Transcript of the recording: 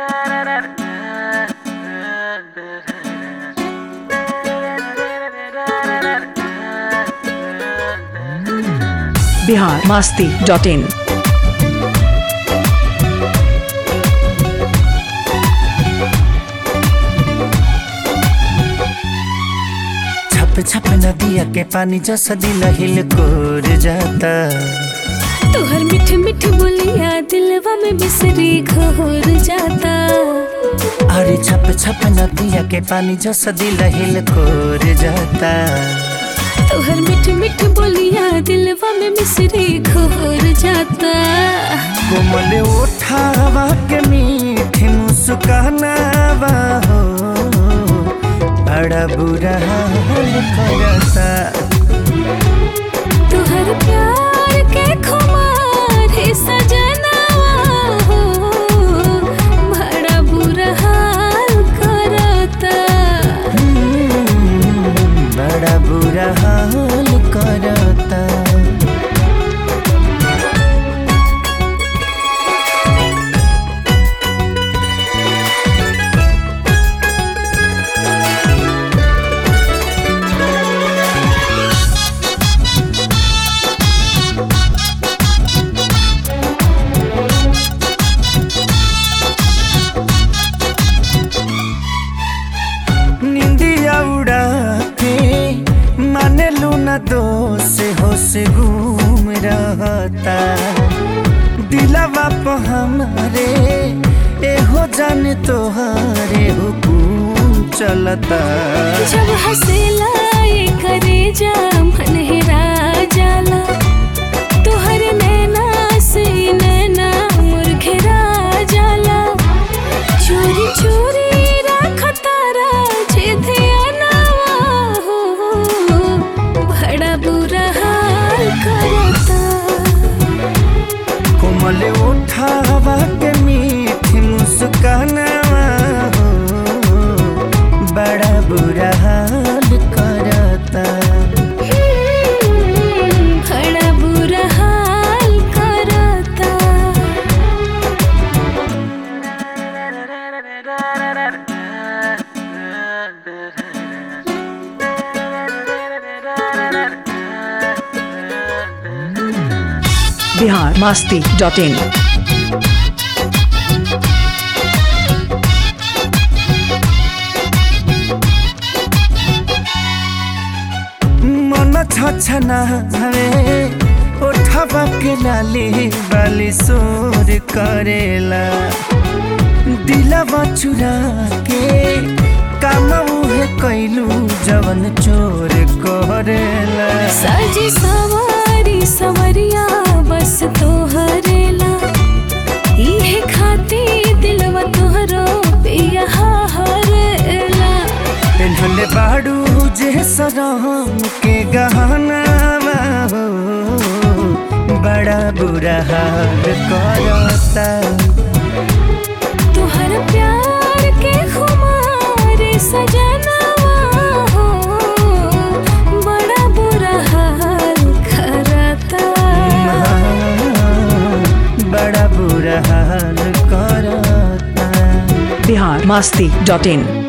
biharmasti.in। छप छप नदिया के पानी जैसा दिल हिल कोर जाता। तोहर मिठ मिठ बोलिया दिलवा में बिसरी घोर जाता। अरे छप छप नदिया के पानी जैसा दिल हिल कोर जाता। तोहर मिठ मिठ बोलिया दिलवा में बिसरी घोर जाता। कोमल उठावा के मीठी मुस्कानावा हो बड़ा बुरा हाल करता। तोहर प्यार के खुमार सजनावा हो बड़ा बुरा हाल करता। बड़ा बुरा हाल करता। निंदिया उड़ा के माने लूना दोष होश घूम रहता। दिलवा पे हमारे एहो जान तोहारे हुकुम चलता। जब हंसेला ये करेजा मन हेरा जाला। तोहर नैना से नैना मोर घेरा जाला। चोरी चोरी रखतारा जे ध्यानवा हो बड़ा बुरा हाल करता। कोमल उठावा के मीठी मुस्कानावा हो बड़ा बुरा हाल करता। बड़ा बुरा हाल करता। biharmasti.in। मन छछना हवे उठावा के लाली बाली सोर करेला। दिलवा चुरा के काम उहे कैलू जवन चोर करेला। साजी सवारी सवरिया बस तोहरेला। इहे खाती दिलवा तोहरो पिया हरेला। पेन्हले बाड़ू जे सरम के गहनावा हो बड़ा बुरा हाल करता। तोहर प्यार के खुमार सजनावा हो बड़ा बुरा हाल करता। बड़ा बुरा हाल करता। biharmasti.in।